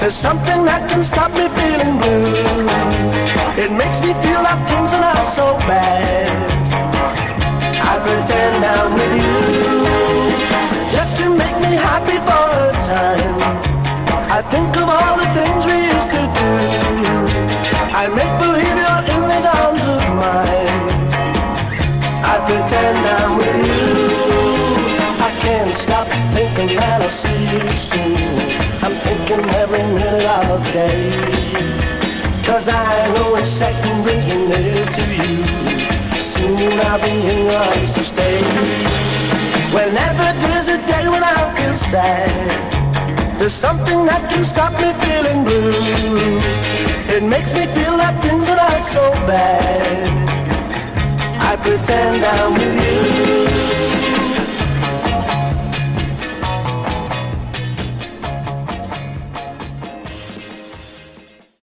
There's something that can stop me feeling blue. It makes me feel that things are not so bad. I pretend I'm with you, just to make me happy for a time. I think of all the things we used to do. I make believe you're in these arms of mine. I pretend I'm with you. I can't stop thinking that I'll see you soon. I'm thinking every minute of the day, 'cause I know a second bringing near to you. Soon I'll be in your arms to stay. Whenever there's a day when I feel sad, there's something that can stop me feeling blue. It makes me feel that things are not so bad. I pretend I'm with you.